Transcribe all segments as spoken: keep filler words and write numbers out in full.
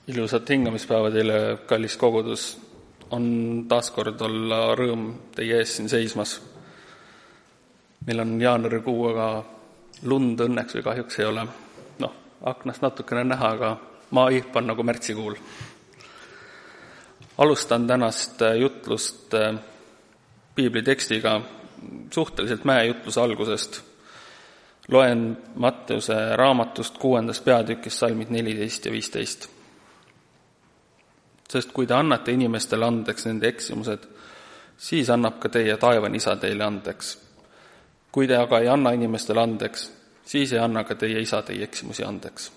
Ilusat hingamispäeva teile, kallis kogudus. On taaskord olla rõõm teie ees siin seismas. Meil on jaanuarikuu, aga lund õnneks või kahjuks ei ole. Noh, aknast natukene näha, aga maa ihp on nagu märtsikuul. Alustan tänast jutlust piiblitekstiga suhteliselt mäejutluse algusest. Loen Matteuse raamatust kuuendast peatükist salmid neliteist ja viisteist. Sest kui te annate inimestele andeks nende eksimused, siis annab ka teie taevane isa teile andeks. Kui te aga ei anna inimestele andeks, siis ei anna ka teie isa teie eksimusi andeks.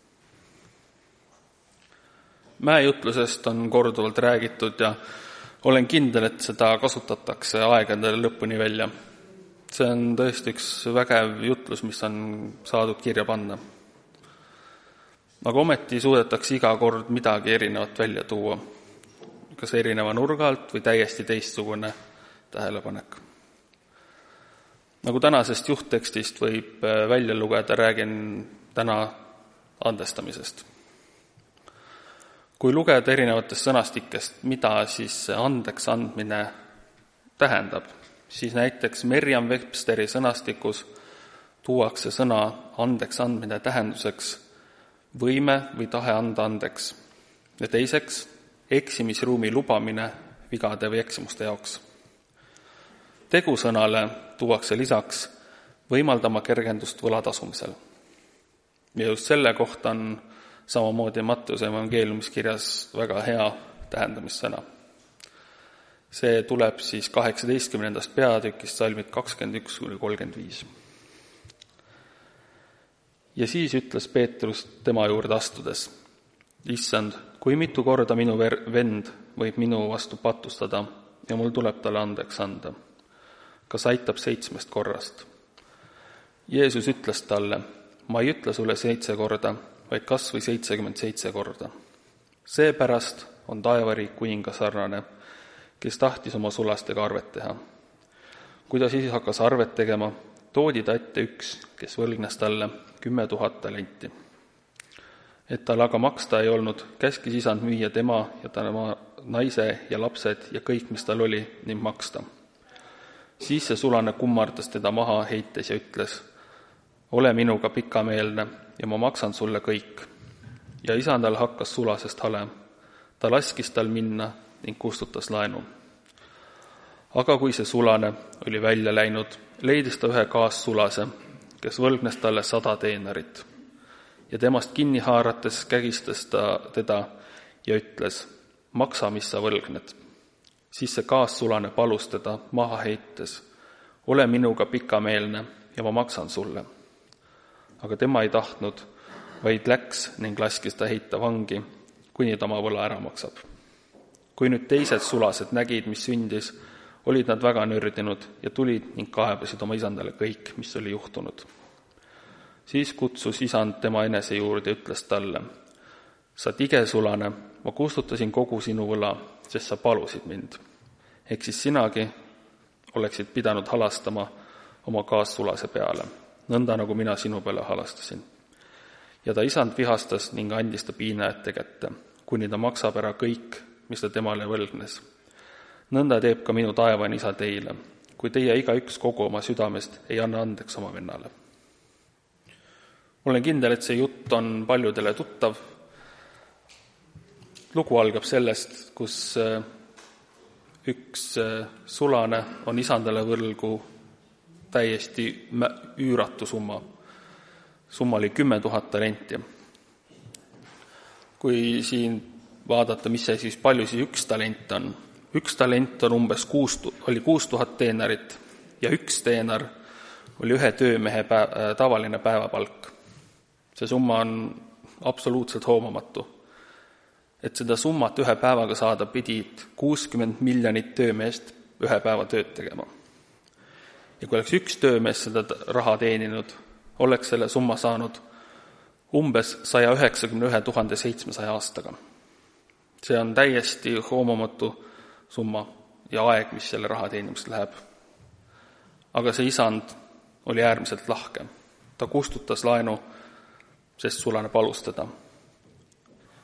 Mäejutlusest on korduvalt räägitud ja olen kindel, et seda kasutatakse aegade lõpuni välja. See on tõesti üks vägev jutlus, mis on saadud kirja panna. Aga ometi suudetakse iga kord midagi erinevat välja tuua, kas erineva nurga alt või täiesti teistsugune tähelepanek. Nagu tänasest juhttekstist võib välja lugeda, räägin täna andestamisest. Kui lugeda erinevatest sõnastikest, mida siis andeks andmine tähendab, siis näiteks Merriam-Websteri sõnastikus tuuakse sõna andeks andmine tähenduseks võime või tahe anda andeks ja teiseks eksimisruumi lubamine vigade või eksimuste jaoks. Tegusõnale tuuakse lisaks võimaldama kergendust võla tasumisel. Ja just selle kohta on samamoodi Matteuse evangeeliumis kirjas väga hea tähendamissõna. See tuleb siis kaheksateistkümnendast peatükist salmid kakskümmend üks kuni kolmkümmend viis. Ja siis ütles Peetrus tema juurde astudes, Issand, kui mitu korda minu vend võib minu vastu patustada ja mul tuleb talle andeks anda? Kas aitab seitsmest korrast? Jeesus ütles talle, ma ei ütle sulle seitse korda, vaid kas või seitsekümmend seitse korda. Seepärast on taevariik kuninga sarnane, kes tahtis oma sulastega arvet teha. Kui ta siis hakkas arvet tegema, toodi ta ette üks, kes võlgnes talle kümme tuhat talenti. Et tal aga maksta ei olnud, käskis isand müüa tema ja tema naise ja lapsed ja kõik, mis tal oli, ning maksta. Siis see sulane kummardas teda maha heites ja ütles, ole minuga pikameelne ja ma maksan sulle kõik. Ja isandal hakkas sulasest hale. Ta laskis tal minna ning kustutas laenu. Aga kui see sulane oli välja läinud, leidis ta ühe kaassulase, kes võlgnes talle sada teenarit. Ja temast kinni haarates kägistas ta teda ja ütles, maksa, mis sa võlgned. Siis see kaassulane palus teda maha heites, ole minuga pikameelne ja ma maksan sulle. Aga tema ei tahtnud, vaid läks ning laskis ta heita vangi, kuni ta oma võla ära maksab. Kui nüüd teised sulased nägid, mis sündis, olid nad väga nördinud ja tulid ning kaebasid oma isandale kõik, mis oli juhtunud. Siis kutsus isand tema enese juurde ja ütles talle, sa tige sulane, ma kustutasin kogu sinu võla, sest sa palusid mind. Ehk siis sinagi oleksid pidanud halastama oma kaassulase peale, nõnda nagu mina sinu peale halastasin. Ja ta isand vihastas ning andis ta piinajate kätte, kuni ta maksab ära kõik, mis ta temale võlgnes. Nõnda teeb ka minu taevane isa teile, kui teie igaüks kogu oma südamest ei anna andeks oma vennale. Olen kindel, et see jutt on paljudele tuttav. Lugu algab sellest, kus üks sulane on isandale võlgu täiesti üüratu summa. Summa oli kümme tuhat talenti. Kui siin vaadata, mis see siis palju siis üks talent on, Üks talent on umbes kuus, oli kuus tuhat teenarit ja üks teenar oli ühe töömehe päev, tavaline päevapalk. See summa on absoluutselt hoomamatu. Et seda summat ühe päevaga saada pidid kuuskümmend miljonit töömeest ühe päeva tööd tegema. Ja kui oleks üks töömees seda raha teeninud, oleks selle summa saanud umbes sada üheksakümmend üks tuhat seitsesaja aastaga. See on täiesti hoomamatu summa ja aeg, mis selle raha teenimist läheb. Aga see isand oli äärmiselt lahke. Ta kustutas laenu, sest sulane palus teda.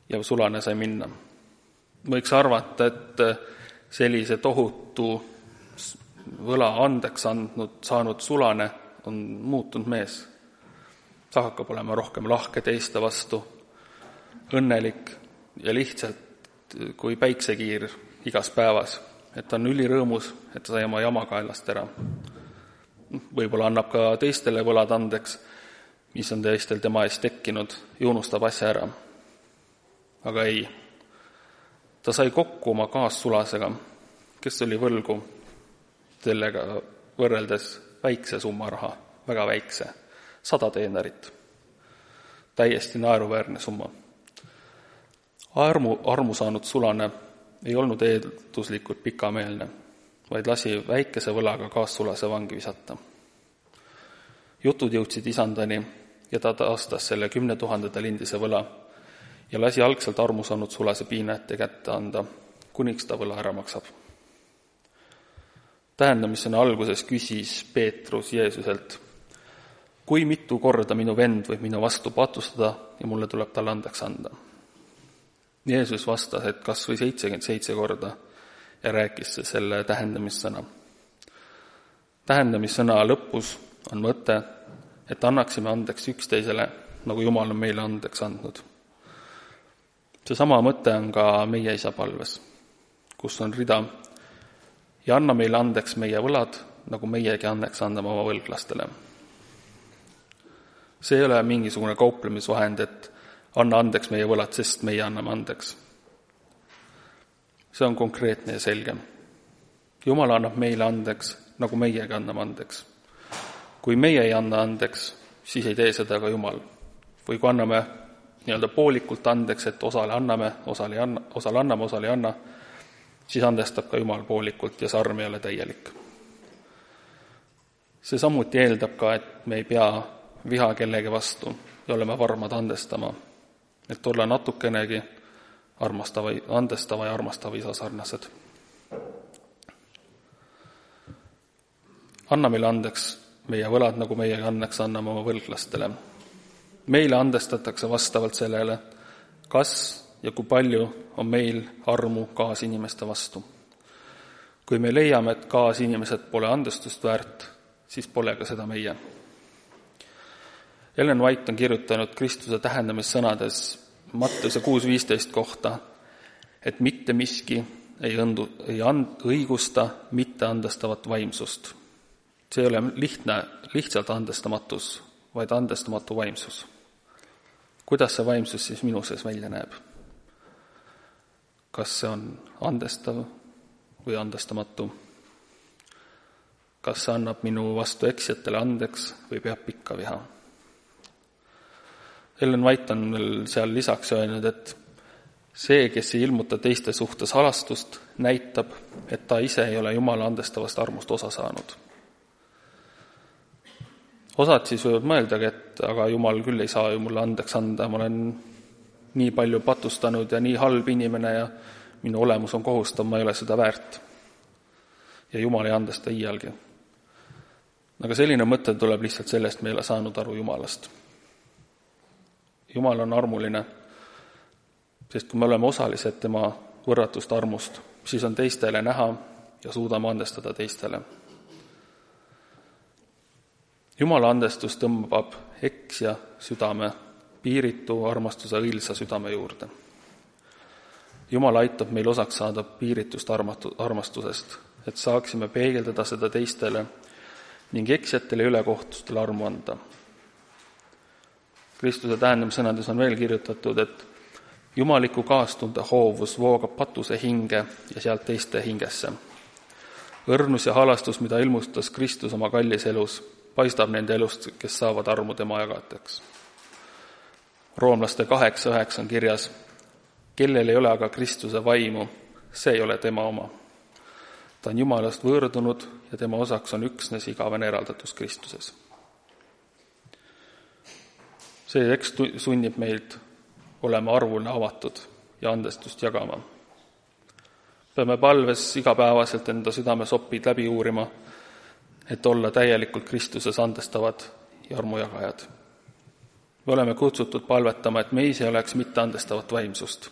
ja sulane sai minna. Võiks arvata, et sellise tohutu võla andeks andnud, saanud sulane on muutunud mees. Ta hakkab olema rohkem lahke teiste vastu, õnnelik ja lihtsalt kui päiksekiir igas päevas, et ta on ülirõõmus, et ta sai oma jama kaelast ära. Võib-olla annab ka teistele võlad andeks, mis on teistel tema eest tekkinud, ja unustab asja ära. Aga ei. Ta sai kokku oma kaassulasega, kes oli võlgu sellega võrreldes väikse summa raha, väga väikse, sada teenarit. Täiesti naeruväärne summa. Armu, armu saanud sulane ei olnud eelduslikult pikameelne, vaid lasi väikese võlaga kaassulase vangi visata. Jutud jõudsid isandani ja ta taastas selle kümne tuhandete lindise võla ja lasi algselt armu saanud sulase piinete kätte anda, kuniks ta võla ära maksab. Tähendamisena alguses küsis Peetrus Jeesuselt, kui mitu korda minu vend võib minu vastu patustada ja mulle tuleb talle andeks anda. Jeesus vastas, et kas või seitsekümmend seitse korda ja rääkis selle tähendamissõna. Tähendamissõna lõpus on mõte, et annaksime andeks üksteisele, nagu Jumal on meile andeks andnud. See sama mõte on ka meie isa palves, kus on rida ja anna meile andeks meie võlad, nagu meiegi andeks anname oma võlglastele. See ei ole mingisugune kauplemisvahend, et anna andeks meie võlad, sest meie anname andeks. See on konkreetne ja selge. Jumal annab meile andeks, nagu meiegi anname andeks. Kui meie ei anna andeks, siis ei tee seda ka Jumal. Või kui anname nii-öelda poolikult andeks, et osale anname, osale, anna, osale anname, osale ei anna, siis andestab ka Jumal poolikult ja see arm ei ole täielik. See samuti eeldab ka, et me ei pea viha kellegi vastu ja oleme varmad andestama, et olla natukenegi armastava, andestava ja armastava isa sarnased. Anna meile andeks meie võlad, nagu meiegi anneks anname oma võlglastele. Meile andestatakse vastavalt sellele, kas ja kui palju on meil armu kaasinimeste vastu. Kui me leiame, et kaasinimesed pole andestust väärt, siis pole ka seda meie. Ellen White on kirjutanud Kristuse tähendamissõnades Matteuse kuus viisteist kohta, et mitte miski ei, õndu, ei and, õigusta mitte andestavat vaimsust. See ei ole lihtne, lihtsalt andestamatus, vaid andestamatu vaimsus. Kuidas see vaimsus siis minu sees välja näeb? Kas see on andestav või andestamatu? Kas see annab minu vastu eksjatele andeks või peab pikka viha? Ellen White on veel seal lisaks öelnud, et see, kes ei ilmuta teiste suhtes halastust, näitab, et ta ise ei ole Jumala andestavast armust osa saanud. Osad siis võivad mõeldagi, et aga Jumal küll ei saa ju mulle andeks anda, ma olen nii palju patustanud ja nii halb inimene ja minu olemus on kohustav, ma ei ole seda väärt. Ja Jumal ei andesta iialgi. Aga selline mõte tuleb lihtsalt sellest, me ei ole saanud aru Jumalast. Jumal on armuline, sest kui me oleme osalised tema võrratust armust, siis on teistele näha ja suudame andestada teistele. Jumala andestus tõmbab eksja südame piiritu armastuse õilsa südame juurde. Jumal aitab meil osaks saada piiritust armastusest, et saaksime peegeldada seda teistele ning eksjatele ja ülekohtustele armu anda. Kristuse tähendamissõnades on veel kirjutatud, et jumaliku kaastunde hoovus voogab patuse hinge ja sealt teiste hingesse. Õrnus ja halastus, mida ilmustas Kristus oma kallis elus, paistab nende elust, kes saavad armu tema jagajateks. Roomlaste kaheksa üheksa on kirjas, kellel ei ole aga Kristuse vaimu, see ei ole tema oma. Ta on Jumalast võõrdunud ja tema osaks on üksnes igavene eraldatus Kristuses. See tekst sunnib meilt olema arvulne avatud ja andestust jagama. Peame palves igapäevaselt enda südame sopid läbi uurima, et olla täielikult Kristuses andestavad ja armujagajad. Me oleme kutsutud palvetama, et meis ei oleks mitte andestavat vaimsust.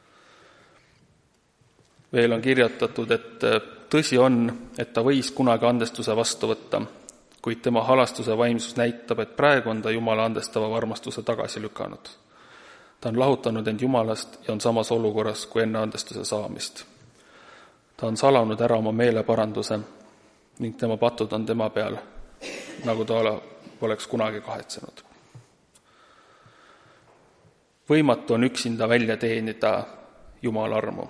Veel on kirjutatud, et tõsi on, et ta võis kunagi andestuse vastu võtta, kuid tema halastuse vaimsus näitab, et praegu on ta Jumala andestava armastuse tagasi lükanud. Ta on lahutanud end Jumalast ja on samas olukorras kui enne andestuse saamist. Ta on salanud ära oma meeleparanduse ning tema patud on tema peal, nagu ta oleks kunagi kahetsenud. Võimatu on üksinda välja teenida Jumala armu.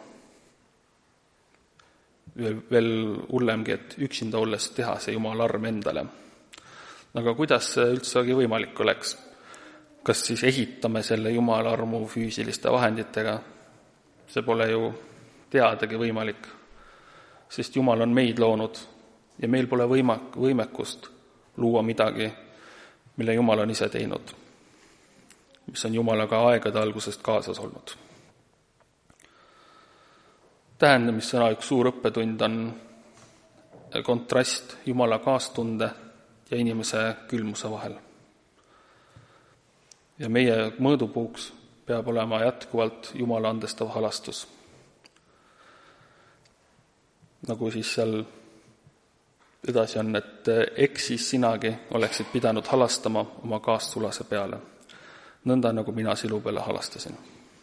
Veel hullemgi, et üksinda olles teha see Jumala arm endale. Aga kuidas see üldsegi võimalik oleks? Kas siis ehitame selle Jumala armu füüsiliste vahenditega? See pole ju teadagi võimalik, sest Jumal on meid loonud ja meil pole võimak, võimekust luua midagi, mille Jumal on ise teinud, mis on Jumalaga aegade algusest kaasas olnud. Tähendamissõna üks suur õppetund on kontrast Jumala kaastunde ja inimese külmuse vahel. Ja meie mõõdupuuks peab olema jätkuvalt Jumala andestav halastus. Nagu siis seal edasi on, et eksis sinagi oleksid pidanud halastama oma kaassulase peale, nõnda nagu mina silu peale halastasin.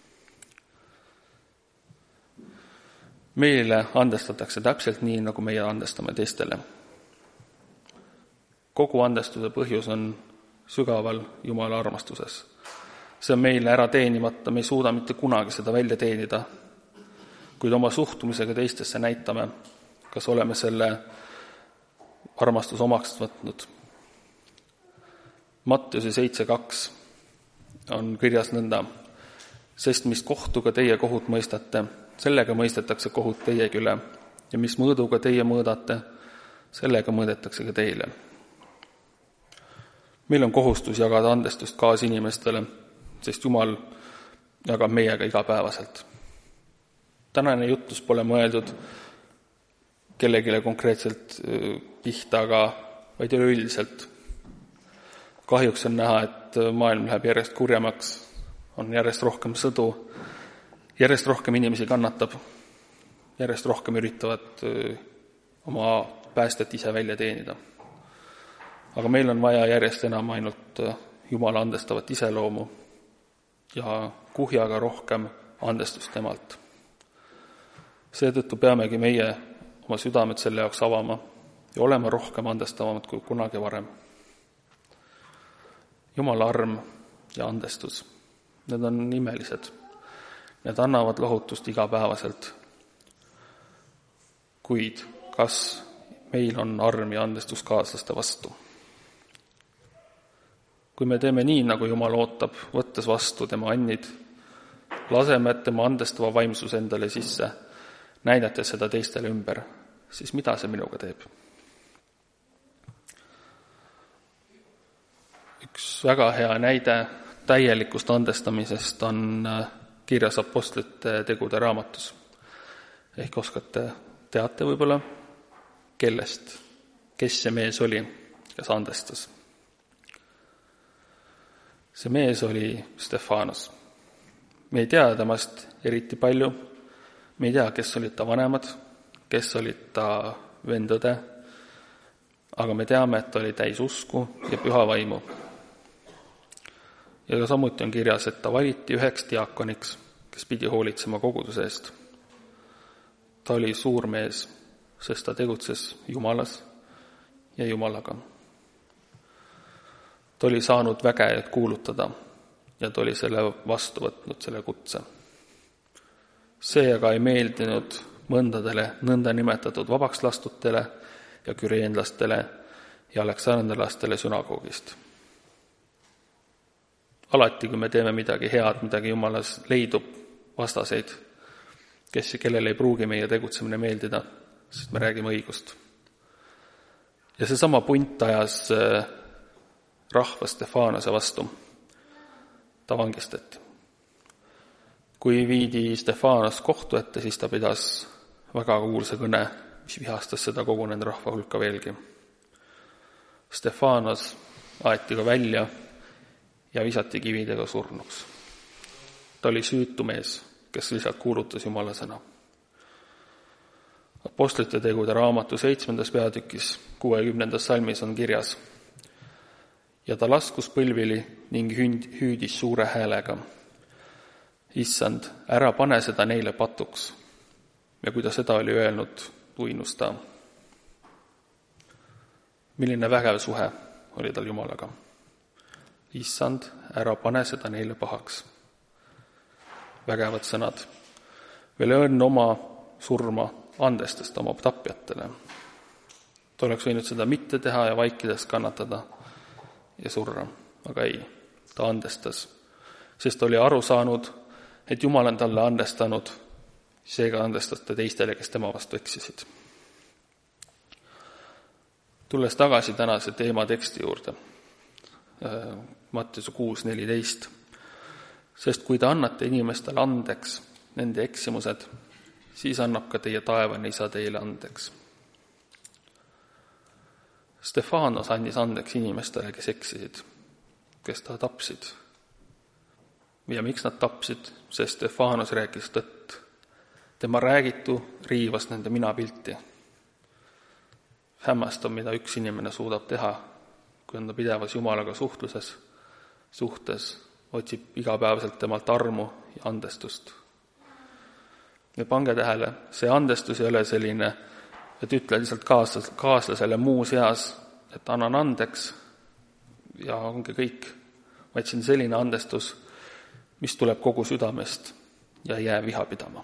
Meile andestatakse täpselt nii, nagu meie andestame teistele. Kogu andestuse põhjus on sügaval Jumala armastuses. See on meile ära teenimata, me ei suuda mitte kunagi seda välja teenida, kuid oma suhtumisega teistesse näitame, kas oleme selle armastus omaks võtnud. Mattiuse seitse kaks on kirjas nõnda, sest mis kohtuga teie kohut mõistate, sellega mõistetakse kohut teiegi üle ja mis mõõduga teie mõõdate, sellega mõõdetakse ka teile. Meil on kohustus jagada andestust kaasinimestele, sest Jumal jagab meiega igapäevaselt. Tänane jutlus pole mõeldud kellegile konkreetselt pihta, aga vaid üleüldiselt. Kahjuks on näha, et maailm läheb järjest kurjemaks, on järjest rohkem sõdu, järjest rohkem inimesi kannatab, järjest rohkem üritavad oma päästet ise välja teenida. Aga meil on vaja järjest enam ainult Jumala andestavat iseloomu ja kuhjaga rohkem andestust temalt. Seetõttu peamegi meie oma südamed selle jaoks avama ja olema rohkem andestavamad kui kunagi varem. Jumala arm ja andestus, need on imelised. Need annavad lohutust igapäevaselt. Kuid kas meil on arm ja andestus kaaslaste vastu? Kui me teeme nii, nagu Jumal ootab, võttes vastu tema annid, laseme tema andestava vaimsuse endale sisse, näidates seda teistele ümber, siis mida see minuga teeb? Üks väga hea näide täielikust andestamisest on kirjas apostlite tegude raamatus. Ehk oskate, teate võib-olla, kellest, kes see mees oli, kes andestas. See mees oli Stefanos. Me ei tea temast eriti palju, me ei tea, kes olid ta vanemad, kes olid ta vendõde, aga me teame, et ta oli täis usku ja püha vaimu. Ja ka samuti on kirjas, et ta valiti üheks diakoniks, kes pidi hoolitsema koguduse eest. Ta oli suur mees, sest ta tegutses Jumalas ja Jumalaga. Ta oli saanud väge, et kuulutada ja ta oli selle vastu võtnud, selle kutse. See aga ei meeldinud mõndadele nõnda nimetatud vabaks lastutele ja küreenlastele ja aleksanderlastele sünagoogist. Alati, kui me teeme midagi head, midagi Jumalas, leidub vastaseid, kes, kellel ei pruugi meie tegutsemine meeldida, sest me räägime õigust. Ja see sama punt ajas rahva Stefanose vastu. Ta vangistati. Kui viidi Stefanos kohtu ette, siis ta pidas väga kuulsa kõne, mis vihastas seda kogunenud rahva hulka veelgi. Stefanos aeti ka välja ja visati kividega surnuks. Ta oli süütu mees, kes lihtsalt kuulutas Jumala sõna. Apostlite tegude raamatu seitsmendas peatükis kuuekümnendas salmis on kirjas: ja ta laskus põlvili ning hüüdis suure häälega: Issand, ära pane seda neile patuks. Ja kui ta seda oli öelnud, uinus ta. Milline vägev suhe oli tal Jumalaga. Issand, ära pane seda neile pahaks. Vägevad sõnad. Veel õnn oma surma andestest oma tapjatele. Ta oleks võinud seda mitte teha ja vaikides kannatada ja surra, aga ei, ta andestas, sest ta oli aru saanud, et Jumal on talle andestanud, seega andestas ta teistele, kes tema vastu eksisid. Tulles tagasi tänase teema teksti juurde, Matteuse kuus neliteist, sest kui te annate inimestele andeks nende eksimused, siis annab ka teie taevane isa teile andeks. Stefanos andis andeks inimestele, kes eksisid, kes ta tapsid. Ja miks nad tapsid? Sest Stefanos rääkis tõtt. Tema räägitu riivas nende minapilti. Hämmastav, mida üks inimene suudab teha, kui on ta pidevas Jumalaga suhtluses, suhtes, otsib igapäevaselt temalt armu ja andestust. Ja pange tähele, see andestus ei ole selline, et ütle lihtsalt kaaslas, kaaslasele muu seas, et annan andeks ja ongi kõik, vaid see on selline andestus, mis tuleb kogu südamest ja ei jää viha pidama.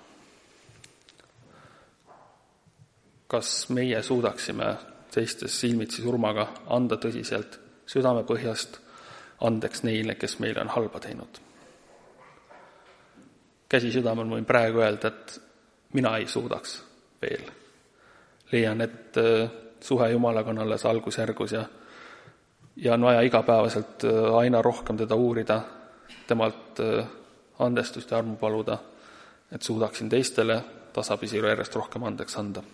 Kas meie suudaksime seistes silmitsi surmaga anda tõsiselt südamepõhjast andeks neile, kes meile on halba teinud? Käsi südamel võin praegu öelda, et mina ei suudaks veel. Leian, et suhe Jumalaga on alles algusjärgus ja, ja on vaja igapäevaselt aina rohkem teda uurida, temalt andestust ja armu paluda, et suudaksin teistele tasapisi järjest rohkem andeks anda.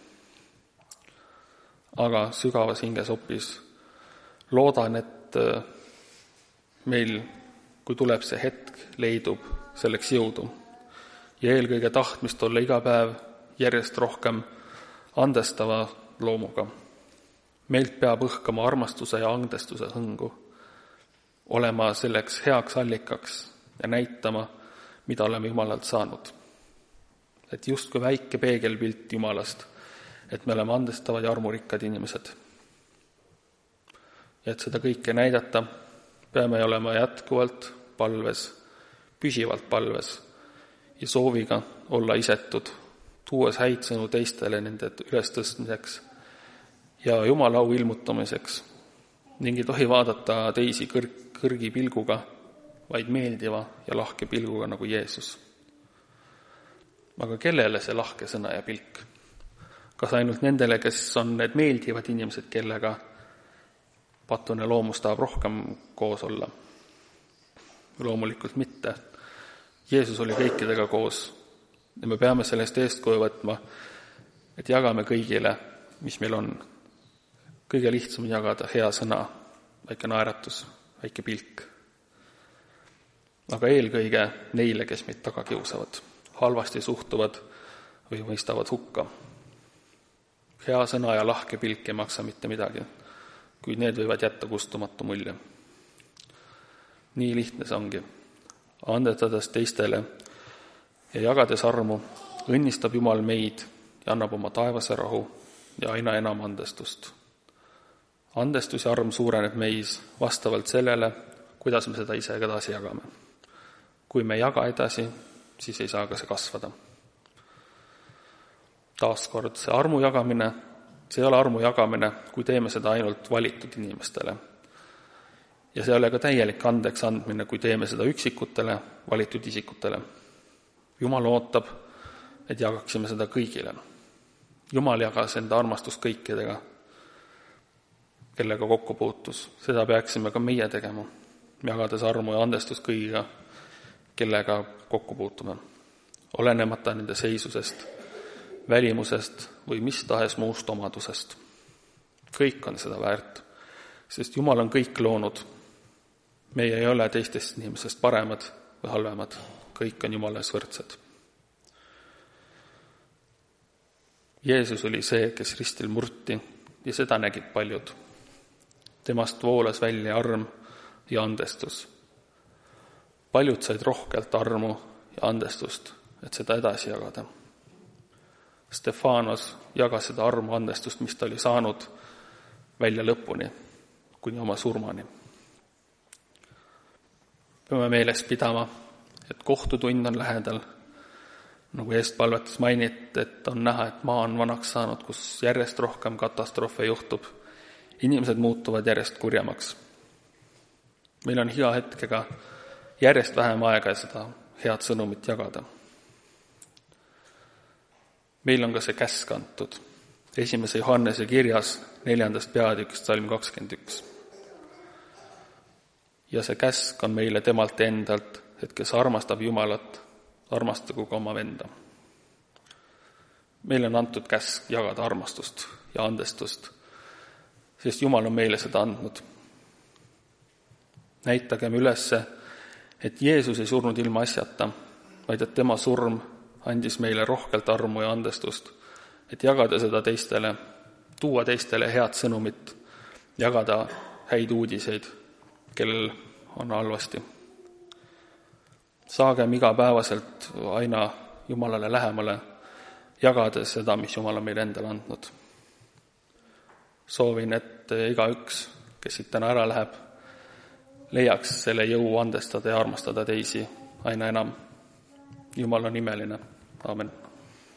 Aga sügavas hinges hoopis loodan, et meil, kui tuleb see hetk, leidub selleks jõudu ja eelkõige tahtmist olla iga päev järjest rohkem andestava loomuga. Meilt peab õhkama armastuse ja andestuse hõngu, olema selleks heaks allikaks ja näitama, mida oleme Jumalalt saanud. Et justkui väike peegelpilt Jumalast, et me oleme andestavad ja armurikkad inimesed. Ja et seda kõike näidata, peame olema jätkuvalt palves, püsivalt palves ja sooviga olla isetud, tuues häid sõnu teistele nende ülestõstmiseks ja Jumala au ilmutamiseks ning ei tohi vaadata teisi kõrg, kõrgi pilguga, vaid meeldiva ja lahke pilguga nagu Jeesus. Aga kellele see lahke sõna ja pilk? Kas ainult nendele, kes on need meeldivad inimesed, kellega patune loomus tahab rohkem koos olla? Loomulikult mitte. Jeesus oli kõikidega koos ja me peame sellest eestkoju võtma, et jagame kõigile, mis meil on. Kõige lihtsam jagada hea sõna, väike naeratus, väike pilk. Aga eelkõige neile, kes meid taga kiusavad, halvasti suhtuvad või mõistavad hukka. Hea sõna ja lahke pilk ei maksa mitte midagi, kuid need võivad jätta kustumatu mulje. Nii lihtne see ongi. Andetades teistele ja jagades armu, õnnistab Jumal meid ja annab oma taevase rahu ja aina enam andestust. Andestus ja arm suureneb meis vastavalt sellele, kuidas me seda ise edasi jagame. Kui me jaga edasi, siis ei saa ka see kasvada. Taaskord, see armu jagamine, see ei ole armu jagamine, kui teeme seda ainult valitud inimestele. Ja see ei ole ka täielik andeks andmine, kui teeme seda üksikutele, valitud isikutele. Jumal ootab, et jagaksime seda kõigile. Jumal jagas enda armastust kõikidega, kellega kokku puutus. Seda peaksime ka meie tegema, jagades armu ja andestust kõigiga, kellega kokku puutume, olenemata nende seisusest, välimusest või mis tahes muust omadusest. Kõik on seda väärt, sest Jumal on kõik loonud meie ei ole teistest inimesest paremad või halvemad, kõik on Jumala ees võrdsed. Jeesus oli see, kes ristil murti ja seda nägid paljud. Temast voolas välja arm ja andestus. Paljud said rohkelt armu ja andestust, et seda edasi jagada. Stefanos jagas seda armu andestust, mis ta oli saanud, välja lõpuni, kuni oma surmani. Peame meeles pidama, et kohtutund on lähedal. Nagu eestpalvetus mainiti, et on näha, et maa on vanaks saanud, kus järjest rohkem katastroofe juhtub. Inimesed muutuvad järjest kurjamaks. Meil on hea hetkega järjest vähem aega seda head sõnumit jagada. Meil on ka see käsk antud. Esimese Johannese kirjas neljandast peatükist salm kakskümmend üks. Ja see käsk on meile temalt endalt, et kes armastab Jumalat, armastagu ka oma venda. Meile on antud käsk jagada armastust ja andestust, sest Jumal on meile seda andnud. Näitagem üles, et Jeesus ei surnud ilma asjata, vaid et tema surm andis meile rohkelt armu ja andestust, et jagada seda teistele, tuua teistele head sõnumit, jagada häid uudiseid, kellel on halvasti. Saagem igapäevaselt aina Jumalale lähemale, jagades seda, mis Jumal on meile endale andnud. Soovin, et igaüks, kes siit täna ära läheb, leiaks selle jõu andestada ja armastada teisi aina enam. Jumal on imeline. Aamen.